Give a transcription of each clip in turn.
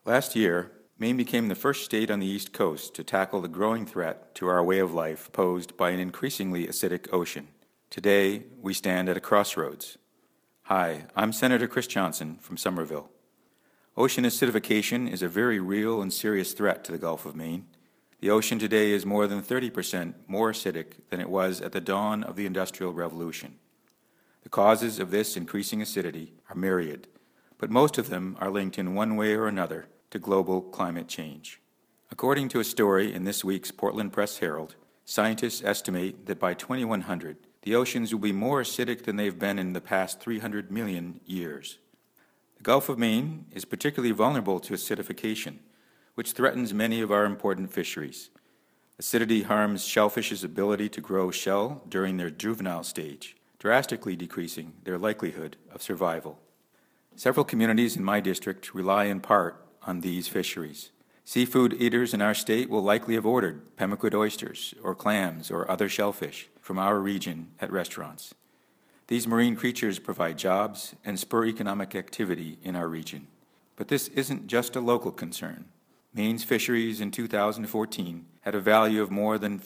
Last year, Maine became the first state on the East Coast to tackle the growing threat to our way of life posed by an increasingly acidic ocean. Today, we stand at a crossroads. Hi, I'm Senator Chris Johnson from Somerville. Ocean acidification is a very real and serious threat to the Gulf of Maine. The ocean today is more than 30% more acidic than it was at the dawn of the Industrial Revolution. The causes of this increasing acidity are myriad, but most of them are linked in one way or another to global climate change. According to a story in this week's Portland Press Herald, scientists estimate that by 2100, the oceans will be more acidic than they've been in the past 300 million years. The Gulf of Maine is particularly vulnerable to acidification, which threatens many of our important fisheries. Acidity harms shellfish's ability to grow shell during their juvenile stage, drastically decreasing their likelihood of survival. Several communities in my district rely in part on these fisheries. Seafood eaters in our state will likely have ordered pemmican oysters or clams or other shellfish from our region at restaurants. These marine creatures provide jobs and spur economic activity in our region. But this isn't just a local concern. Maine's fisheries in 2014 had a value of more than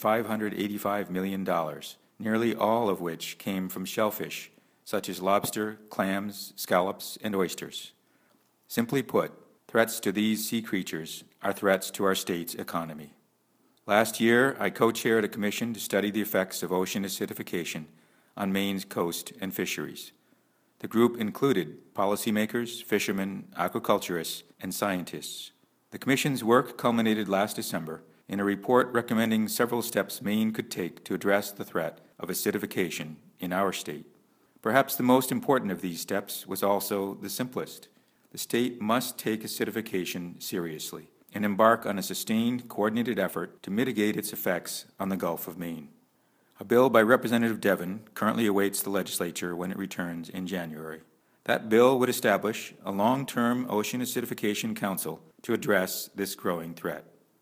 $585 million, nearly all of which came from shellfish, such as lobster, clams, scallops, and oysters. Simply put, threats to these sea creatures are threats to our state's economy. Last year, I co-chaired a commission to study the effects of ocean acidification on Maine's coast and fisheries. The group included policymakers, fishermen, aquaculturists, and scientists. The commission's work culminated last December in a report recommending several steps Maine could take to address the threat of acidification in our state. Perhaps the most important of these steps was also the simplest. The state must take acidification seriously and embark on a sustained, coordinated effort to mitigate its effects on the Gulf of Maine. A bill by Representative Devon currently awaits the legislature when it returns in January. That bill would establish a long-term Ocean Acidification Council to address this growing threat.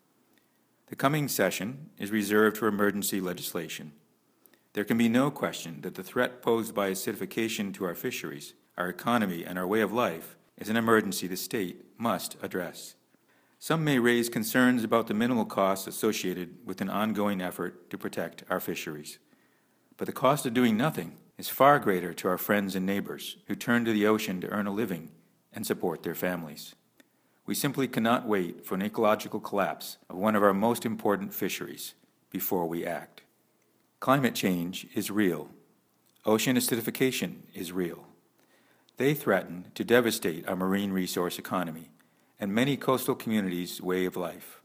The coming session is reserved for emergency legislation. There can be no question that the threat posed by acidification to our fisheries, our economy, and our way of life is an emergency the state must address. Some may raise concerns about the minimal costs associated with an ongoing effort to protect our fisheries. But the cost of doing nothing is far greater to our friends and neighbors who turn to the ocean to earn a living and support their families. We simply cannot wait for an ecological collapse of one of our most important fisheries before we act. Climate change is real. Ocean acidification is real. They threaten to devastate our marine resource economy and many coastal communities' way of life.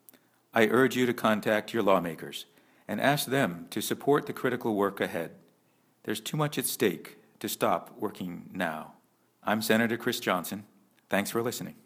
I urge you to contact your lawmakers and ask them to support the critical work ahead. There's too much at stake to stop working now. I'm Senator Chris Johnson. Thanks for listening.